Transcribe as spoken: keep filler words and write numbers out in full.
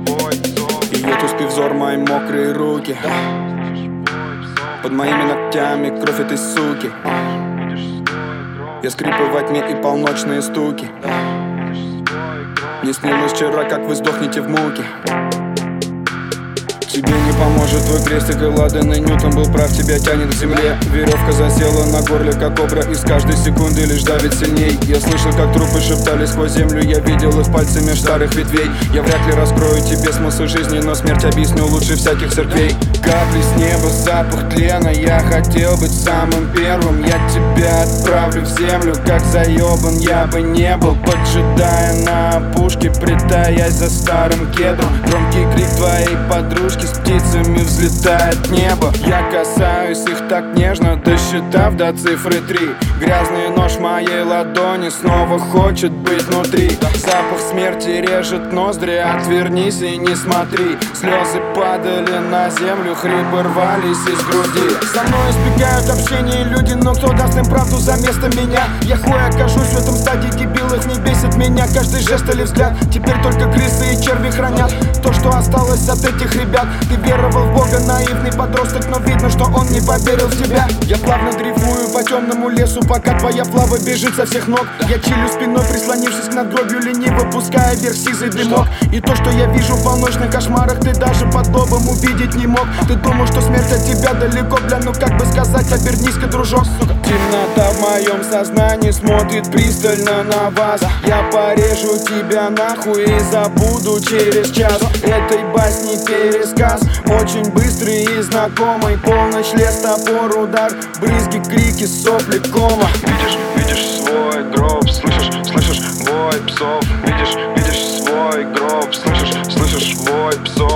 Ее тусклый взор, мои мокрые руки. Под моими ногтями кровь этой суки. Я скрипы во тьме и полночные стуки. Мне снилось вчера, как вы сдохнете в муке. Тебе не поможет твой крестик, и ладен, и Ньютон был прав, тебя тянет к земле. Веревка засела на горле, как кобра, и с каждой секунды лишь давит сильней. Я слышал, как трупы шептались сквозь землю, я видел их пальцы меж старых ветвей. Я вряд ли раскрою тебе смысл жизни, но смерть объясню лучше всяких церквей. Капли с неба, запах тлена, я хотел быть самым первым. Я тебя отправлю в землю, как заебан я бы не был, поджидая на опушке, притаясь за старым кедром. Громкий крик твоей подружки с птицами взлетает небо. Я касаюсь их так нежно, досчитав до цифры три. Грязный нож моей ладони снова хочет быть внутри. Запах смерти режет ноздри, отвернись и не смотри. Слезы падали на землю, хрипы рвались из груди. Со мной избегают общения люди, но кто даст им правду за место меня? Я хуй окажусь в этом стадии дебилов, не бесит меня каждый жест или взгляд. Теперь только крысы и черви хранят то, что осталось от этих ребят. Ты веровал в Бога, наивный подросток, но видно, что он не поверил в тебя. Я плавно дрейфую по темному лесу, пока твоя плава бежит со всех ног. Я чилю спиной, прислонившись к надгробью, лениво пуская вверх сизый дымок. И то, что я вижу в полночных кошмарах, ты даже под лобом увидеть не мог. Ты думал, что смерть от тебя далеко, бля, ну как бы сказать, обернись-ка, дружок, сука. Темнота в моем сознании смотрит пристально на вас. Я порежу тебя нахуй и забуду через час. Этой басни пересказ очень быстрый и знакомый. Полночь, лес, топор, удар, брызги, крики, сопли, кома. Видишь, видишь свой гроб, слышишь, слышишь вой псов. Видишь, видишь свой гроб, слышишь, слышишь вой псов.